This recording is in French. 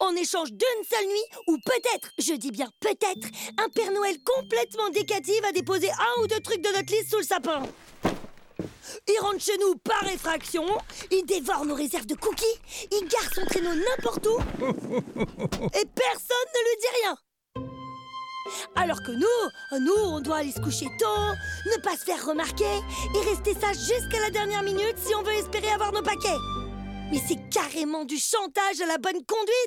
en échange d'une seule nuit, ou peut-être, je dis bien peut-être, un Père Noël complètement décati va déposer un ou deux trucs de notre liste sous le sapin. Il rentre chez nous par effraction, il dévore nos réserves de cookies, il gare son traîneau n'importe où, et personne ne lui dit rien. Alors que nous, on doit aller se coucher tôt, ne pas se faire remarquer et rester sage jusqu'à la dernière minute si on veut espérer avoir nos paquets. Mais c'est carrément du chantage à la bonne conduite.